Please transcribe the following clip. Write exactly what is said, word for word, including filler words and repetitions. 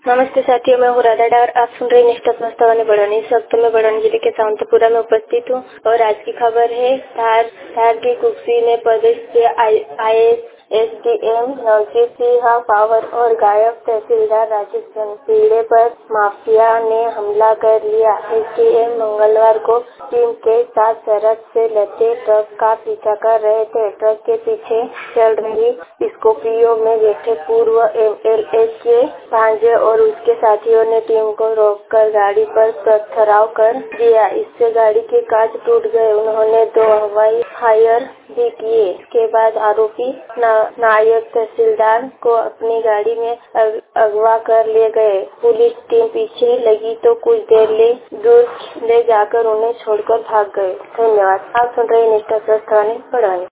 नमस्ते साथियों, मैं हूँ राधा डार। आप सुन रहे निष्ठा प्रस्तावनी बढ़ानी। इस वक्त मैं बढ़ानी जिले के सावंतपुरा में उपस्थित हूँ और आज की खबर है धार धार की कुर्सी ने प्रदेश के I S S D M Navjeet Singh power और गायब तहसीलदार राजेश पीड़े पर माफिया ने हमला कर लिया। एस डी एम मंगलवार को टीम के साथ सड़क से लदे ट्रक का पीछा कर रहे थे। ट्रक के पीछे चल रही स्कॉर्पियो में बैठे पूर्व एम एल ए के भांजे और उसके साथियों ने टीम को रोककर गाड़ी पर पथराव कर दिया। इससे गाड़ी के कांच टूट गए। उन्होंने दो हवाई फायर भी किए। इसके बाद आरोपी ना, नायब तहसीलदार को अपनी गाड़ी में अगवा कर ले गए। पुलिस टीम पीछे लगी तो कुछ देर ले दूर ले जाकर उन्हें छोड़कर भाग गए। धन्यवाद। आप सुन रहे निष्ठा प्रस्थानी बढ़ानी।